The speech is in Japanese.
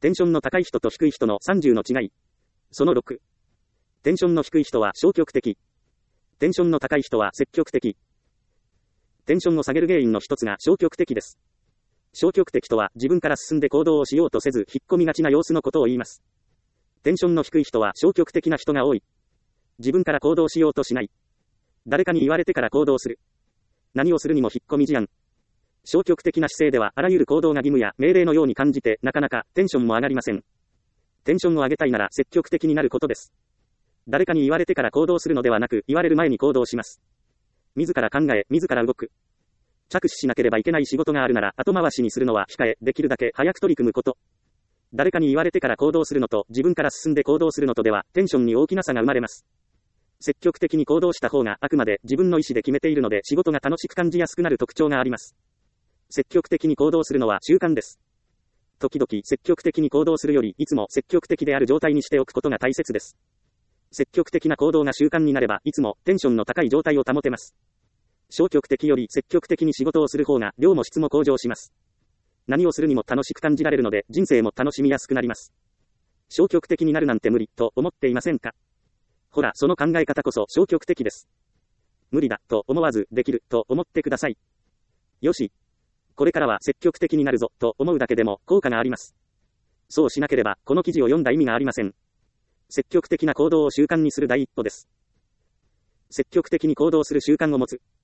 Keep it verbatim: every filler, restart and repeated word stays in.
テンションの高い人と低い人のさんじゅうの違い。そのろく。テンションの低い人は消極的。テンションの高い人は積極的。テンションを下げる原因の一つが消極的です。消極的とは自分から進んで行動をしようとせず引っ込みがちな様子のことを言います。テンションの低い人は消極的な人が多い。自分から行動しようとしない。誰かに言われてから行動する。何をするにも引っ込み思案。消極的な姿勢ではあらゆる行動が義務や命令のように感じてなかなかテンションも上がりません。テンションを上げたいなら積極的になることです。誰かに言われてから行動するのではなく言われる前に行動します。自ら考え、自ら動く。着手しなければいけない仕事があるなら後回しにするのは控え、できるだけ早く取り組むこと。誰かに言われてから行動するのと自分から進んで行動するのとではテンションに大きな差が生まれます。積極的に行動した方があくまで自分の意思で決めているので仕事が楽しく感じやすくなる特徴があります。積極的に行動するのは習慣です。時々積極的に行動するよりいつも積極的である状態にしておくことが大切です。積極的な行動が習慣になればいつもテンションの高い状態を保てます。消極的より積極的に仕事をする方が量も質も向上します。何をするにも楽しく感じられるので人生も楽しみやすくなります。消極的になるなんて無理と思っていませんか？ほら、その考え方こそ消極的です。無理だと思わずできると思ってください。よし。これからは積極的になるぞと思うだけでも効果があります。そうしなければこの記事を読んだ意味がありません。積極的な行動を習慣にする第一歩です。積極的に行動する習慣を持つ。